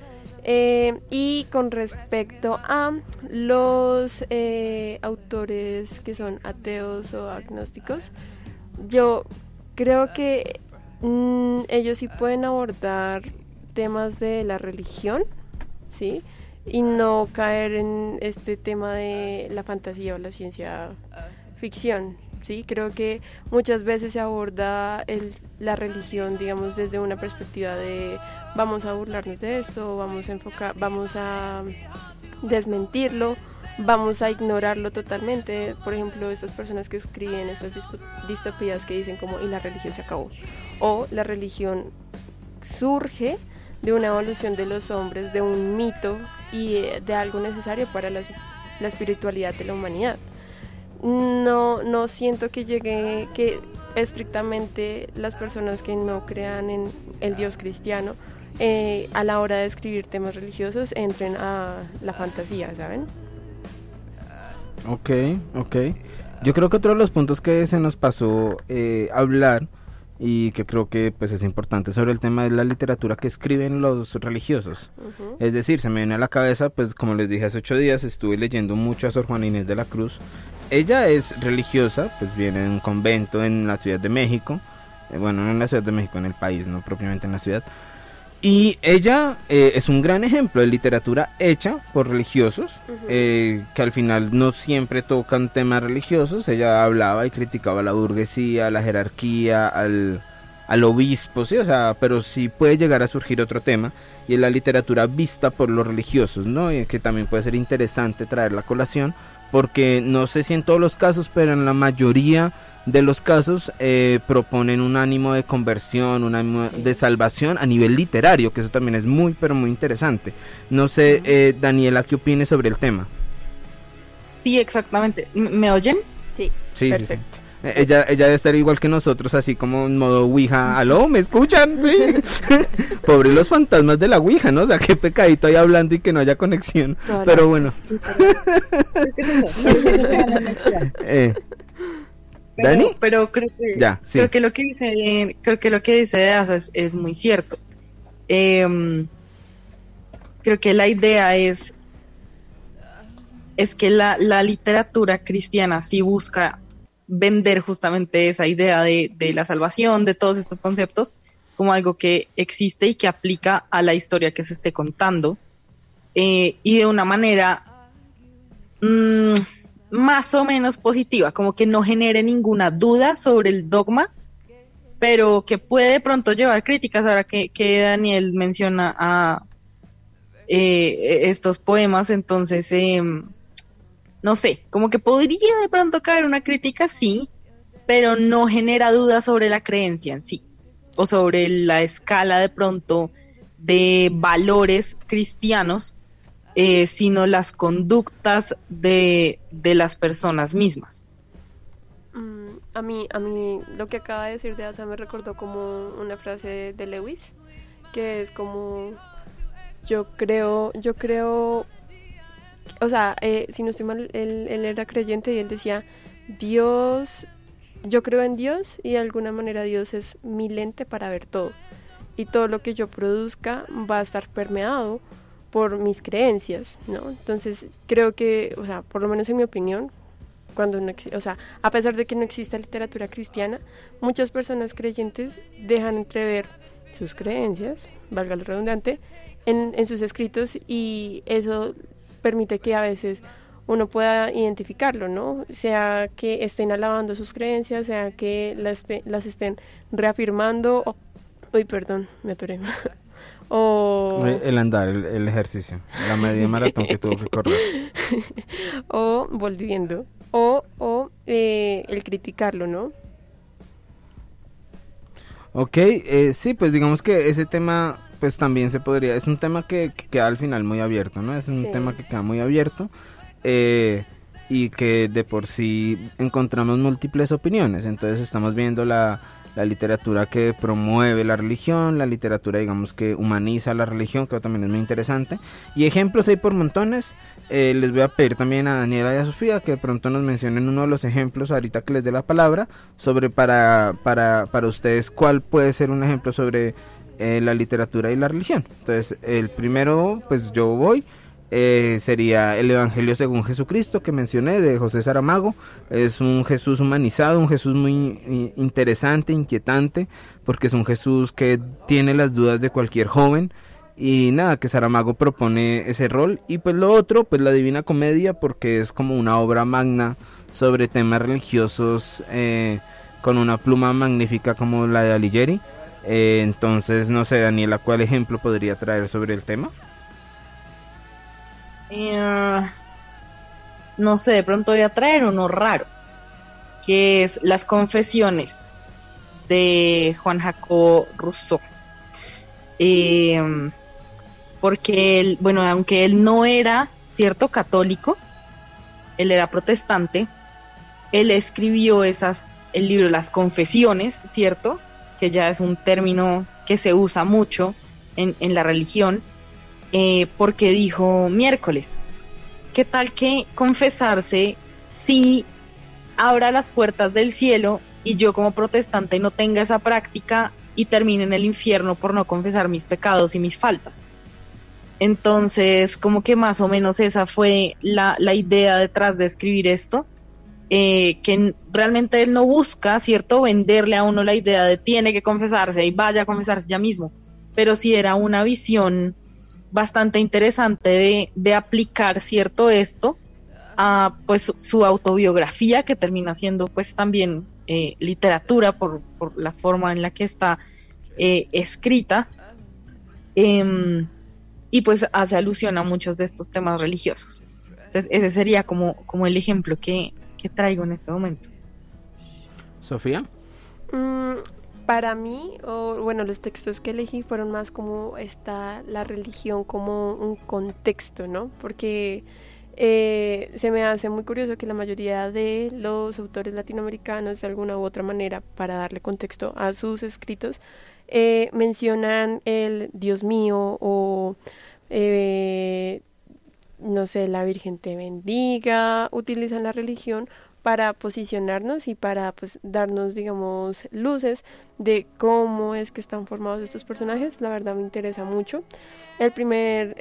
Y con respecto a los autores que son ateos o agnósticos, yo creo que ellos sí pueden abordar temas de la religión, ¿sí? Y no caer en este tema de la fantasía o la ciencia ficción, ¿sí? Creo que muchas veces se aborda la religión, digamos, desde una perspectiva de vamos a burlarnos de esto, vamos a desmentirlo, vamos a ignorarlo totalmente. Por ejemplo, estas personas que escriben estas distopías que dicen como y la religión se acabó, o la religión surge de una evolución de los hombres, de un mito y de algo necesario para la espiritualidad de la humanidad. No siento que llegue que estrictamente las personas que no crean en el Dios cristiano a la hora de escribir temas religiosos entren a la fantasía, ¿saben? Ok. Yo creo que otro de los puntos que se nos pasó hablar y que creo que pues es importante sobre el tema de la literatura que escriben los religiosos. Uh-huh. Es decir, se me viene a la cabeza, pues como les dije hace 8 días, estuve leyendo mucho a Sor Juana Inés de la Cruz. Ella es religiosa, pues viene de un convento en la Ciudad de México, bueno, no en la Ciudad de México, en el país, no propiamente en la ciudad. Y ella es un gran ejemplo de literatura hecha por religiosos, uh-huh, que al final no siempre tocan temas religiosos. Ella hablaba y criticaba a la burguesía, a la jerarquía, al obispo, sí, o sea, pero sí puede llegar a surgir otro tema, y es la literatura vista por los religiosos, ¿no? Y que también puede ser interesante traerla a colación, porque no sé si en todos los casos, pero en la mayoría de los casos proponen un ánimo de conversión, un ánimo de salvación a nivel literario, que eso también es muy, pero muy interesante. No sé, Daniela, ¿qué opines sobre el tema? Sí, exactamente. ¿Me oyen? Sí, perfecto. Sí. ella debe estar igual que nosotros, así como en modo Ouija. ¿Aló? ¿Me escuchan? Sí. Pobre los fantasmas de la Ouija, ¿no? O sea, qué pecadito ahí hablando y que no haya conexión. Pero bueno. ¿Dani? Pero creo que ya, sí. creo que lo que dice Deasa es muy cierto. Creo que la idea es que la literatura cristiana sí busca vender justamente esa idea de la salvación, de todos estos conceptos, como algo que existe y que aplica a la historia que se esté contando, y de una manera más o menos positiva, como que no genere ninguna duda sobre el dogma, pero que puede de pronto llevar críticas. Ahora que Daniel menciona a estos poemas, entonces no sé, como que podría de pronto caer una crítica, sí, pero no genera dudas sobre la creencia en sí, o sobre la escala de pronto de valores cristianos, sino las conductas de las personas mismas. A mí lo que acaba de decir de Asa me recordó como una frase de Lewis, que es como yo creo, o sea, si no estoy mal, él era creyente y él decía, Dios, yo creo en Dios y de alguna manera Dios es mi lente para ver todo, y todo lo que yo produzca va a estar permeado por mis creencias, ¿no? Entonces creo que, o sea, por lo menos en mi opinión, cuando no o sea, a pesar de que no exista literatura cristiana, muchas personas creyentes dejan entrever sus creencias, valga lo redundante, en sus escritos, y eso permite que a veces uno pueda identificarlo, ¿no? Sea que estén alabando sus creencias, sea que las estén reafirmando, uy, perdón, me atoré. O el andar, el ejercicio, la media maratón que tuvo que correr. O volviendo, o el criticarlo, ¿no? Ok, sí, pues digamos que ese tema, pues también se podría, es un tema que queda al final muy abierto, ¿no? Es un tema que queda muy abierto, y que de por sí encontramos múltiples opiniones. Entonces estamos viendo la literatura que promueve la religión, la literatura, digamos, que humaniza la religión, que también es muy interesante, y ejemplos hay por montones. Les voy a pedir también a Daniela y a Sofía que de pronto nos mencionen uno de los ejemplos ahorita que les dé la palabra, sobre para ustedes cuál puede ser un ejemplo sobre la literatura y la religión. Entonces el primero, pues yo voy, sería el Evangelio según Jesucristo, que mencioné, de José Saramago. Es un Jesús humanizado, un Jesús muy interesante, inquietante, porque es un Jesús que tiene las dudas de cualquier joven, y nada, que Saramago propone ese rol. Y pues lo otro, pues la Divina Comedia, porque es como una obra magna sobre temas religiosos, con una pluma magnífica como la de Alighieri. Entonces, no sé, Daniela, ¿cuál ejemplo podría traer sobre el tema? No sé, de pronto voy a traer uno raro, que es Las Confesiones de Juan Jacobo Rousseau. Porque él, bueno, aunque él no era, cierto, católico, él era protestante, él escribió el libro Las Confesiones, cierto, que ya es un término que se usa mucho en la religión, porque dijo, miércoles, ¿qué tal que confesarse sí abra las puertas del cielo y yo como protestante no tenga esa práctica y termine en el infierno por no confesar mis pecados y mis faltas? Entonces, como que más o menos esa fue la idea detrás de escribir esto, que realmente él no busca, ¿cierto?, venderle a uno la idea de tiene que confesarse y vaya a confesarse ya mismo, pero sí era una visión bastante interesante de aplicar, ¿cierto?, esto a pues su autobiografía, que termina siendo pues también literatura por la forma en la que está escrita, y pues hace alusión a muchos de estos temas religiosos. Entonces ese sería como el ejemplo que traigo en este momento. ¿Sofía? Para mí, bueno, los textos que elegí fueron más como la religión como un contexto, ¿no? Porque Se me hace muy curioso que la mayoría de los autores latinoamericanos, de alguna u otra manera, para darle contexto a sus escritos, mencionan el Dios mío o no sé, la Virgen te bendiga, utilizan la religión para posicionarnos y para pues darnos, digamos, luces de cómo es que están formados estos personajes. La verdad me interesa mucho. El primer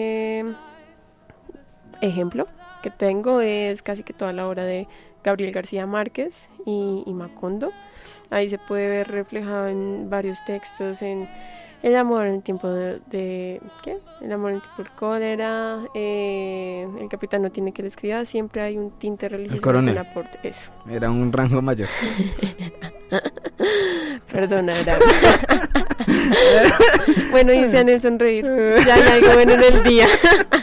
ejemplo que tengo es casi que toda la obra de Gabriel García Márquez y Macondo. Ahí se puede ver reflejado en varios textos, en el amor en el tiempo ¿qué? El amor en el tiempo del cólera, el capitán no tiene que le escriba, siempre hay un tinte religioso. El coronel. En aporte, eso. Era un rango mayor. Perdona, era. Bueno, hice a Nelson reír. Ya hay algo bueno en el día.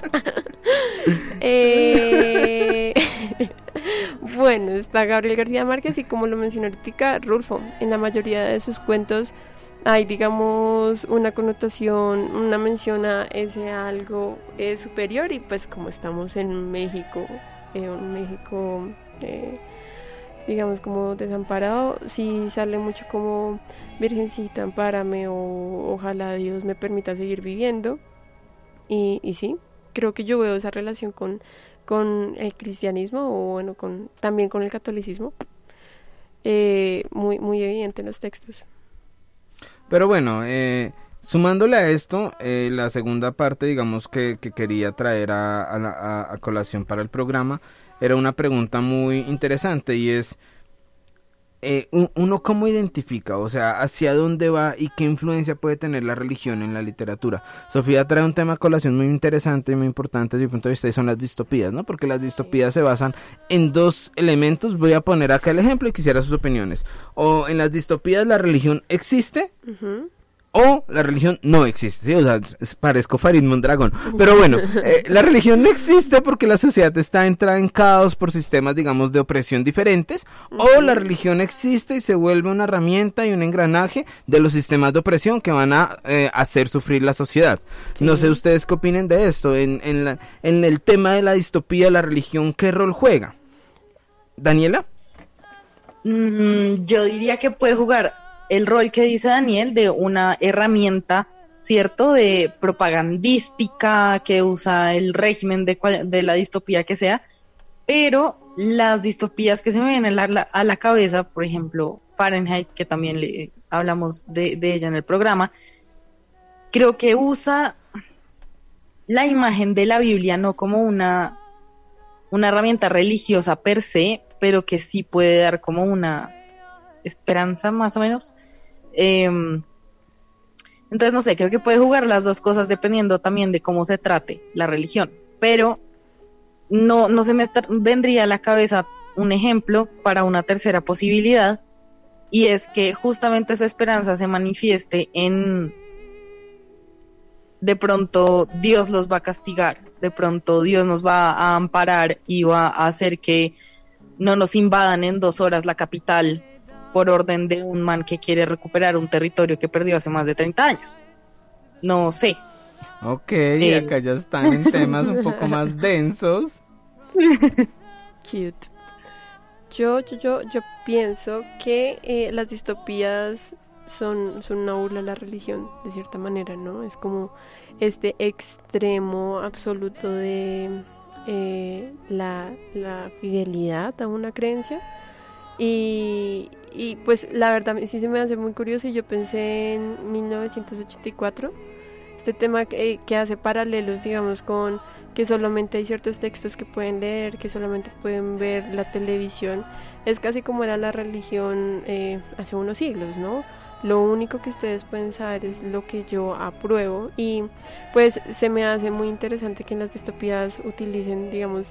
Bueno, está Gabriel García Márquez y, como lo mencionó ahorita, Rulfo. En la mayoría de sus cuentos hay, digamos, una connotación, una mención a ese algo superior, y pues como estamos en México, digamos, como desamparado, sí sale mucho como Virgencita, ampárame, o ojalá Dios me permita seguir viviendo. Y sí, creo que yo veo esa relación con el cristianismo, o bueno, también con el catolicismo, muy evidente en los textos. Pero bueno, sumándole a esto, la segunda parte, digamos, que quería traer a colación para el programa, era una pregunta muy interesante, y es, uno cómo identifica, o sea, hacia dónde va y qué influencia puede tener la religión en la literatura. Sofía trae un tema a colación muy interesante y muy importante desde mi punto de vista, y son las distopías, ¿no? Porque las distopías se basan en dos elementos. Voy a poner acá el ejemplo y quisiera sus opiniones. O en las distopías la religión existe, o la religión no existe, ¿sí? O sea, parezco Farid Mondragón, pero bueno, la religión no existe porque la sociedad está entrada en caos por sistemas, digamos, de opresión diferentes, o la religión existe y se vuelve una herramienta y un engranaje de los sistemas de opresión que van a hacer sufrir la sociedad. Sí. No sé ustedes qué opinen de esto, en el tema de la distopía, la religión, ¿qué rol juega? ¿Daniela? Yo diría que puede jugar el rol que dice Daniel de una herramienta, ¿cierto?, de propagandística que usa el régimen de la distopía que sea, pero las distopías que se me vienen a la cabeza, por ejemplo, Fahrenheit, que también hablamos de ella en el programa, creo que usa la imagen de la Biblia no como una herramienta religiosa per se, pero que sí puede dar como una esperanza, más o menos. Entonces, no sé, creo que puede jugar las dos cosas dependiendo también de cómo se trate la religión, pero no se me vendría a la cabeza un ejemplo para una tercera posibilidad, y es que justamente esa esperanza se manifieste en, de pronto Dios los va a castigar, de pronto Dios nos va a amparar y va a hacer que no nos invadan en 2 horas la capital por orden de un man que quiere recuperar un territorio que perdió hace más de 30 años. No sé. Ok, acá ya están en temas un poco más densos. Cute. Yo pienso que las distopías son una burla a la religión, de cierta manera, ¿no? Es como este extremo absoluto de la fidelidad a una creencia. Y pues la verdad sí se me hace muy curioso, y yo pensé en 1984, este tema que hace paralelos, digamos, con que solamente hay ciertos textos que pueden leer, que solamente pueden ver la televisión. Es casi como era la religión hace unos siglos, ¿no? Lo único que ustedes pueden saber es lo que yo apruebo, y pues se me hace muy interesante que en las distopías utilicen, digamos,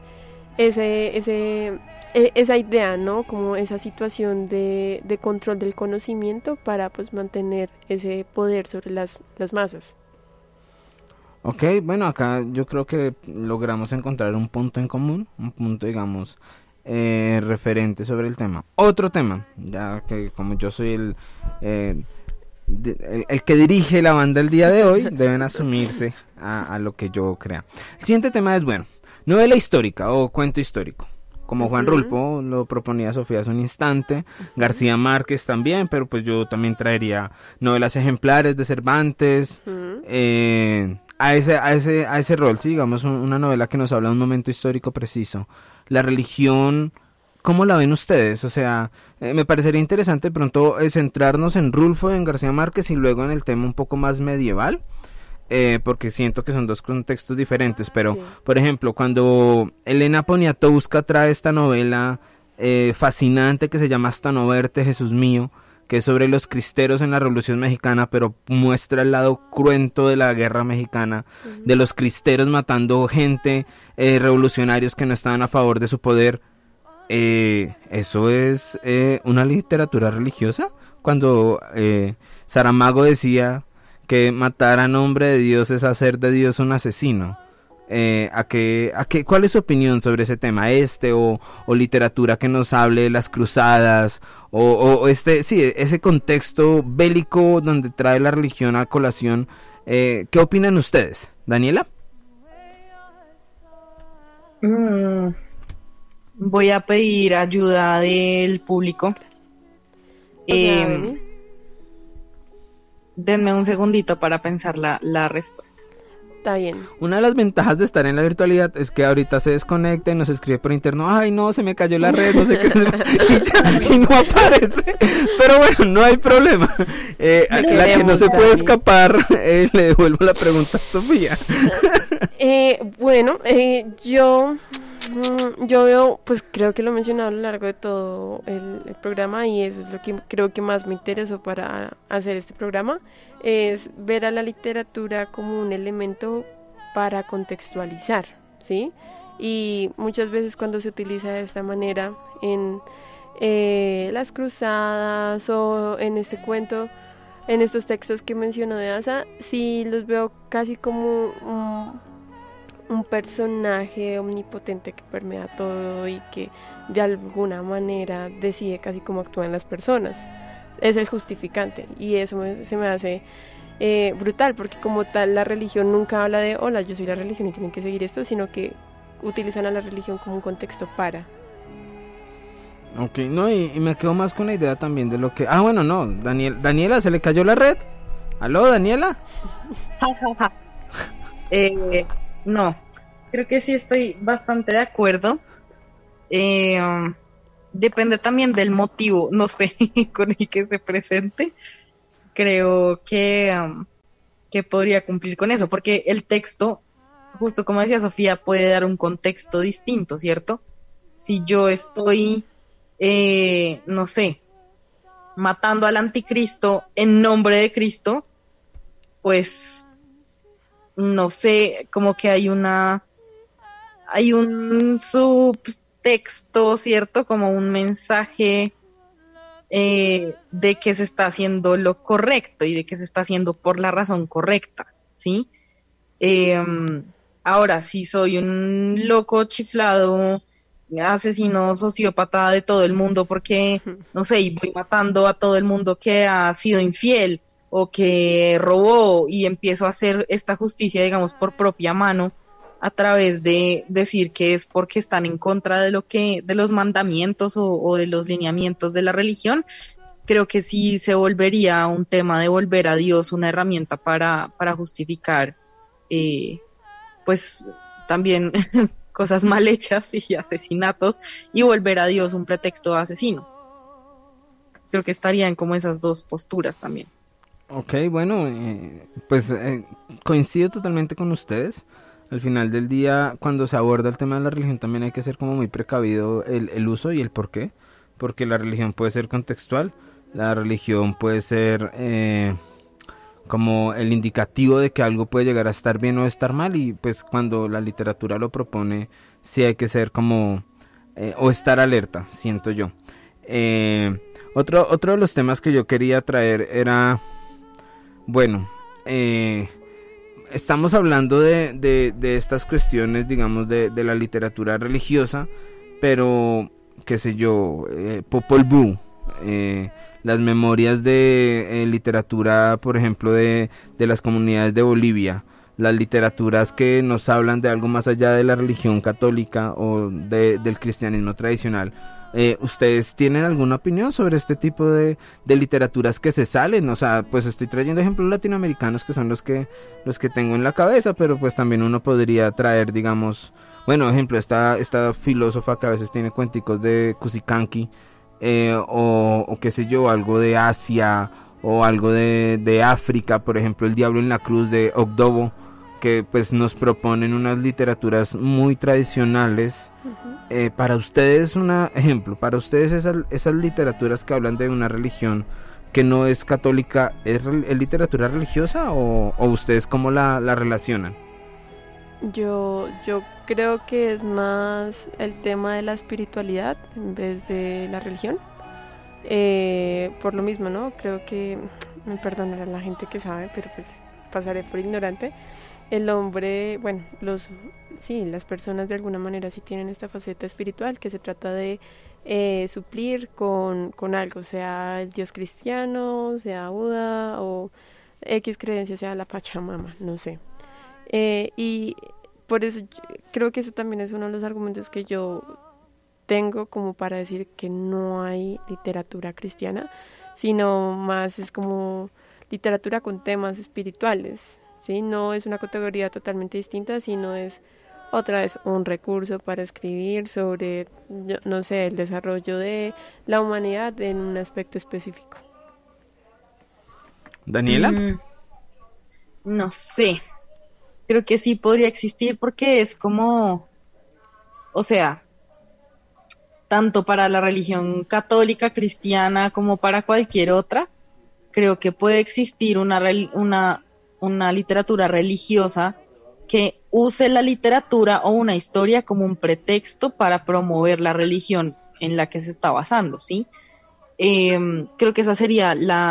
esa idea, ¿no? Como esa situación de control del conocimiento para pues mantener ese poder sobre las masas. Ok, bueno, acá yo creo que logramos encontrar un punto en común, un punto, digamos, referente sobre el tema. Otro tema, ya que como yo soy el que dirige la banda el día de hoy, deben asumirse a lo que yo crea. El siguiente tema es, bueno, novela histórica o cuento histórico. Como Juan Rulfo lo proponía Sofía hace un instante, García Márquez también, pero pues yo también traería novelas ejemplares de Cervantes, a ese rol, sí, digamos una novela que nos habla de un momento histórico preciso. La religión, ¿cómo la ven ustedes? O sea, me parecería interesante de pronto centrarnos en Rulfo, en García Márquez y luego en el tema un poco más medieval. Porque siento que son dos contextos diferentes, pero sí. Por ejemplo, cuando Elena Poniatowska trae esta novela fascinante que se llama Hasta no verte, Jesús mío, que es sobre los cristeros en la Revolución Mexicana, pero muestra el lado cruento de la guerra mexicana, de los cristeros matando gente, revolucionarios que no estaban a favor de su poder. Eso es una literatura religiosa. Cuando Saramago decía que matar a nombre de Dios es hacer de Dios un asesino. ¿Cuál es su opinión sobre ese tema? O literatura que nos hable de las cruzadas, ese contexto bélico donde trae la religión a colación. ¿Qué opinan ustedes? ¿Daniela? Voy a pedir ayuda del público. Denme un segundito para pensar la respuesta. Está bien. Una de las ventajas de estar en la virtualidad es que ahorita se desconecta y nos escribe por interno, ay no, se me cayó la red, no sé qué, y no aparece. Pero bueno, no hay problema. La que no se puede escapar, le devuelvo la pregunta a Sofía. Yo veo, pues creo que lo he mencionado a lo largo de todo el programa, y eso es lo que creo que más me interesó para hacer este programa, es ver a la literatura como un elemento para contextualizar, ¿sí? Y muchas veces cuando se utiliza de esta manera en las cruzadas o en este cuento, en estos textos que mencionó de Asa, sí los veo casi como un personaje omnipotente que permea todo y que de alguna manera decide casi cómo actúan las personas. Es el justificante, y eso se me hace brutal, porque como tal la religión nunca habla de hola, yo soy la religión y tienen que seguir esto, sino que utilizan a la religión como un contexto para. Ok, no, y me quedo más con la idea también de lo que... bueno, no, Daniela, ¿se le cayó la red? ¿Aló, Daniela? No, creo que sí estoy bastante de acuerdo. Depende también del motivo, no sé, con el que se presente. Creo que podría cumplir con eso, porque el texto, justo como decía Sofía, puede dar un contexto distinto, ¿cierto? Si yo estoy, no sé, matando al anticristo en nombre de Cristo, pues... no sé, como que hay un subtexto, ¿cierto? Como un mensaje de que se está haciendo lo correcto y de que se está haciendo por la razón correcta, ¿sí? Ahora, si soy un loco chiflado, asesino, sociópata de todo el mundo porque, no sé, y voy matando a todo el mundo que ha sido infiel o que robó, y empiezo a hacer esta justicia, digamos, por propia mano, a través de decir que es porque están en contra de los mandamientos o de los lineamientos de la religión, creo que sí se volvería un tema de volver a Dios una herramienta para justificar pues también cosas mal hechas y asesinatos, y volver a Dios un pretexto asesino. Creo que estarían como esas dos posturas también. Ok, bueno, pues coincido totalmente con ustedes. Al final del día, cuando se aborda el tema de la religión, también hay que ser como muy precavido el uso y el por qué, porque la religión puede ser contextual, la religión puede ser como el indicativo de que algo puede llegar a estar bien o estar mal, y pues cuando la literatura lo propone, sí hay que ser como, o estar alerta, siento yo. Otro de los temas que yo quería traer era... Bueno, estamos hablando de estas cuestiones, digamos, de la literatura religiosa, pero, qué sé yo, Popol Vuh, las memorias de literatura, por ejemplo, de las comunidades de Bolivia, las literaturas que nos hablan de algo más allá de la religión católica o del cristianismo tradicional. ¿Ustedes tienen alguna opinión sobre este tipo de literaturas que se salen? O sea, pues estoy trayendo ejemplos latinoamericanos que son los que tengo en la cabeza, pero pues también uno podría traer, digamos, bueno, ejemplo, esta filósofa que a veces tiene cuenticos de Cusicanqui, o qué sé yo, algo de Asia o algo de África, por ejemplo, El Diablo en la Cruz de Ogdobo, que pues nos proponen unas literaturas muy tradicionales. Para ustedes, un ejemplo, para ustedes esas literaturas que hablan de una religión que no es católica, ¿es literatura religiosa o ustedes cómo la relacionan? Yo creo que es más el tema de la espiritualidad en vez de la religión. Por lo mismo, ¿no? Creo que, me perdonará la gente que sabe, pero pues pasaré por ignorante. El hombre, bueno, las personas de alguna manera sí tienen esta faceta espiritual que se trata de suplir con algo, sea el Dios cristiano, sea Buda o X creencia, sea la Pachamama, no sé. Y por eso creo que eso también es uno de los argumentos que yo tengo como para decir que no hay literatura cristiana, sino más es como literatura con temas espirituales, ¿sí? No es una categoría totalmente distinta, sino es otra vez un recurso para escribir sobre, no sé, el desarrollo de la humanidad en un aspecto específico. ¿Daniela? No sé. Creo que sí podría existir porque es como, o sea, tanto para la religión católica, cristiana, como para cualquier otra, creo que puede existir una literatura religiosa que use la literatura o una historia como un pretexto para promover la religión en la que se está basando, ¿sí? Creo que esa sería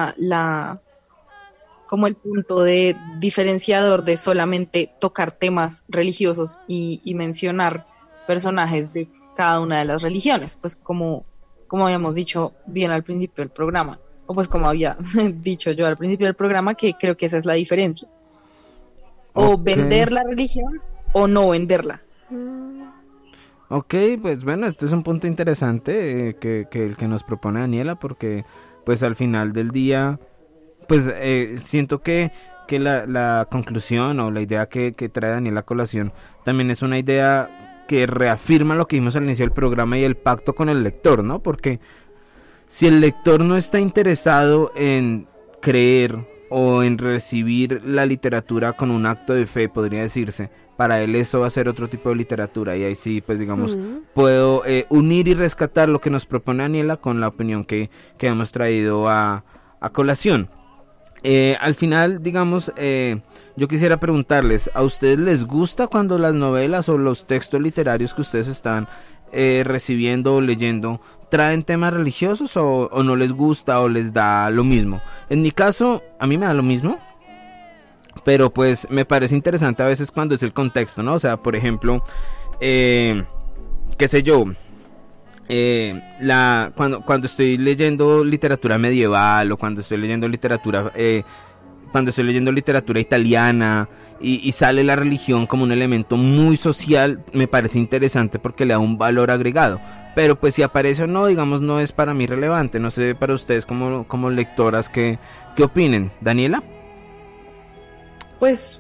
como el punto de diferenciador de solamente tocar temas religiosos y mencionar personajes de cada una de las religiones, pues como habíamos dicho bien al principio del programa, o pues como había dicho yo al principio del programa, que creo que esa es la diferencia. O vender la religión o no venderla. Ok, pues bueno, este es un punto interesante que el que nos propone Daniela, porque pues al final del día pues siento que la conclusión o la idea que trae Daniela a colación también es una idea que reafirma lo que vimos al inicio del programa y el pacto con el lector, ¿no? Porque si el lector no está interesado en creer o en recibir la literatura con un acto de fe, podría decirse, para él eso va a ser otro tipo de literatura, y ahí sí, pues digamos, puedo unir y rescatar lo que nos propone Daniela con la opinión que hemos traído a colación. Al final, digamos, yo quisiera preguntarles, ¿a ustedes les gusta cuando las novelas o los textos literarios que ustedes están recibiendo o leyendo traen temas religiosos o no les gusta o les da lo mismo? En mi caso, a mí me da lo mismo, pero pues me parece interesante a veces cuando es el contexto, ¿no? O sea, por ejemplo, qué sé yo, cuando estoy leyendo literatura medieval o cuando estoy leyendo literatura italiana y sale la religión como un elemento muy social, me parece interesante porque le da un valor agregado. Pero pues si aparece o no, digamos, no es para mí relevante. No sé para ustedes como lectoras ¿qué opinen? ¿Daniela? Pues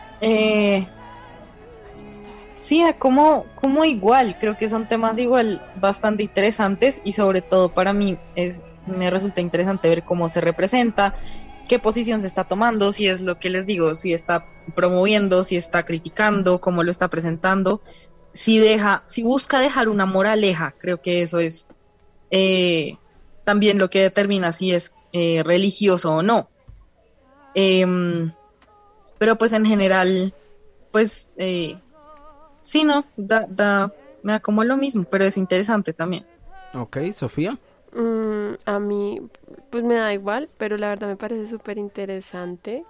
sí, como igual, creo que son temas igual bastante interesantes, y sobre todo para mí me resulta interesante ver cómo se representa, qué posición se está tomando, si es lo que les digo, si está promoviendo, si está criticando, cómo lo está presentando, si busca dejar una moraleja. Creo que eso es también lo que determina si es religioso o no. Pero pues en general, pues sí, no, me da como lo mismo, pero es interesante también. Ok, Sofía. A mí pues me da igual, pero la verdad me parece súper interesante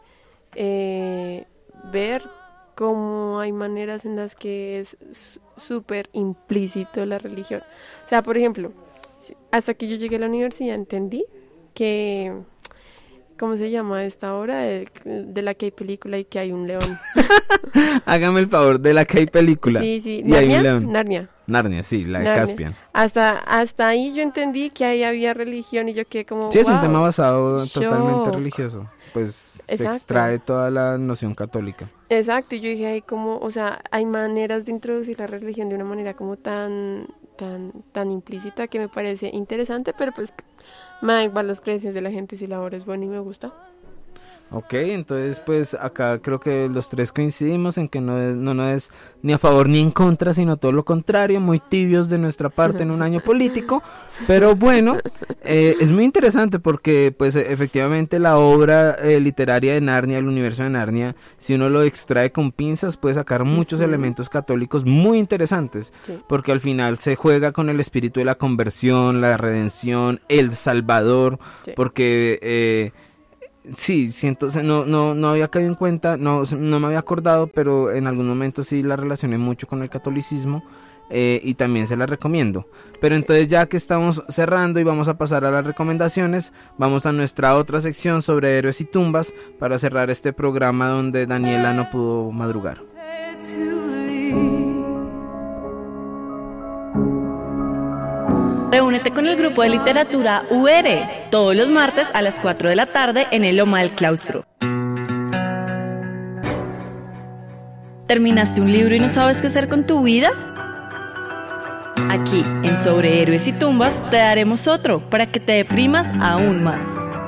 ver cómo hay maneras en las que es súper implícito la religión. O sea, por ejemplo, hasta que yo llegué a la universidad entendí que ¿cómo se llama esta obra? De la que hay película y que hay un león. Hágame el favor, de la que hay película. Sí, sí. Y hay un león. Narnia, sí, la de Narnia. Caspian. Hasta ahí yo entendí que ahí había religión y yo quedé como, Sí, es un wow, tema basado shock. totalmente religioso. Pues Exacto. se extrae toda la noción católica. Exacto, y yo dije ahí como, o sea, hay maneras de introducir la religión de una manera como tan implícita que me parece interesante, pero pues me da igual las creencias de la gente si la obra es buena y me gusta. Ok, entonces pues acá creo que los tres coincidimos en que no es ni a favor ni en contra, sino todo lo contrario, muy tibios de nuestra parte en un año político, pero bueno, es muy interesante porque pues efectivamente la obra literaria de Narnia, el universo de Narnia, si uno lo extrae con pinzas puede sacar muchos elementos católicos muy interesantes, Sí. porque al final se juega con el espíritu de la conversión, la redención, el Salvador, Sí. porque... sí, siento, o sea, no había caído en cuenta, no me había acordado, pero en algún momento sí la relacioné mucho con el catolicismo y también se la recomiendo. Pero entonces ya que estamos cerrando y vamos a pasar a las recomendaciones, vamos a nuestra otra sección sobre héroes y tumbas para cerrar este programa donde Daniela no pudo madrugar. Reúnete con el grupo de literatura UR todos los martes a las 4 de la tarde en el Loma del Claustro. ¿Terminaste un libro y no sabes qué hacer con tu vida? Aquí, en Sobre Héroes y Tumbas, te daremos otro para que te deprimas aún más.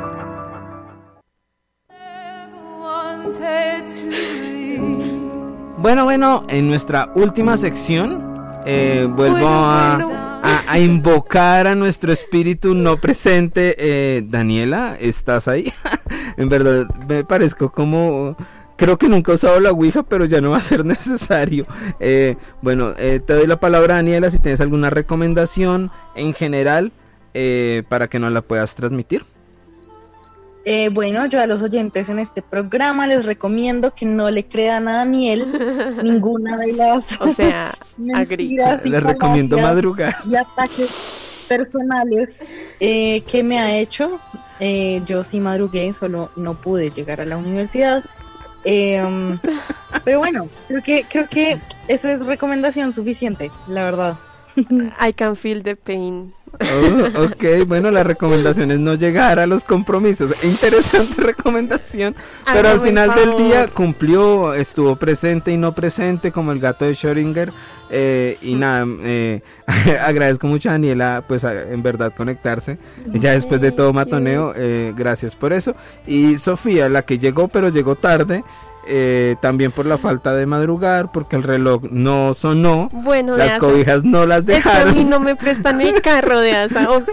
Bueno, en nuestra última sección vuelvo a invocar a nuestro espíritu no presente. Daniela, ¿estás ahí? En verdad me parezco como... Creo que nunca he usado la Ouija, pero ya no va a ser necesario. Te doy la palabra, Daniela, si tienes alguna recomendación en general para que nos la puedas transmitir. Bueno, yo a los oyentes en este programa les recomiendo que no le crean a Daniel ninguna de las O sea, mentiras y Les recomiendo falacias madrugar. y ataques personales que me ha hecho. Yo sí madrugué, solo no pude llegar a la universidad. Pero bueno, creo que eso es recomendación suficiente, la verdad. I can feel the pain. Oh, ok, bueno, la recomendación es no llegar a los compromisos. Interesante recomendación, pero al final del día cumplió, estuvo presente y no presente como el gato de Schrödinger. Y nada, agradezco mucho a Daniela, pues en verdad conectarse. Ya después de todo matoneo, gracias por eso. Y Sofía, la que llegó, pero llegó tarde. También por la falta de madrugar, porque el reloj no sonó, Bueno, las cobijas no las es que a dejaron. mí no me prestan el carro de Asa, ¿ok?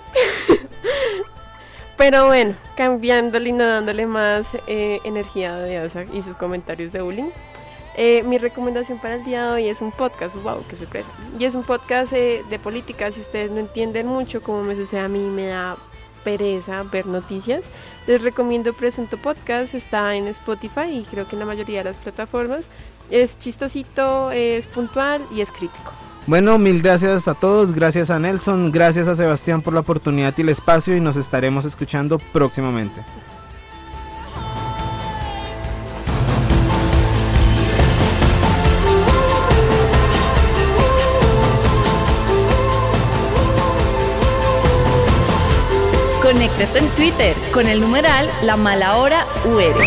Pero bueno, cambiándole y no dándole más energía de Asa y sus comentarios de bullying. Mi recomendación para el día de hoy es un podcast, wow, qué sorpresa. Y es un podcast de política. Si ustedes no entienden mucho, como me sucede a mí, me da pereza ver noticias, les recomiendo Presunto Podcast. Está en Spotify y creo que en la mayoría de las plataformas. Es chistosito, es puntual y es crítico. Bueno, mil gracias a todos, gracias a Nelson, gracias a Sebastián por la oportunidad y el espacio, y nos estaremos escuchando próximamente. Conéctate en Twitter con el numeral La Mala Hora UR.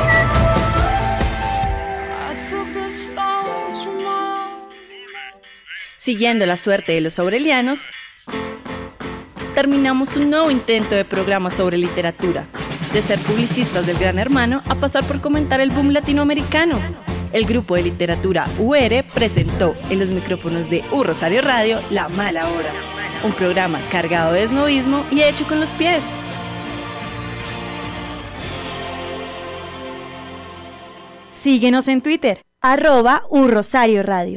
Siguiendo la suerte de los aurelianos, terminamos un nuevo intento de programa sobre literatura, de ser publicistas del Gran Hermano a pasar por comentar el boom latinoamericano. El grupo de literatura UR presentó en los micrófonos de Rosario Radio La Mala Hora, un programa cargado de esnovismo y hecho con los pies. Síguenos en Twitter, @Rosario Radio.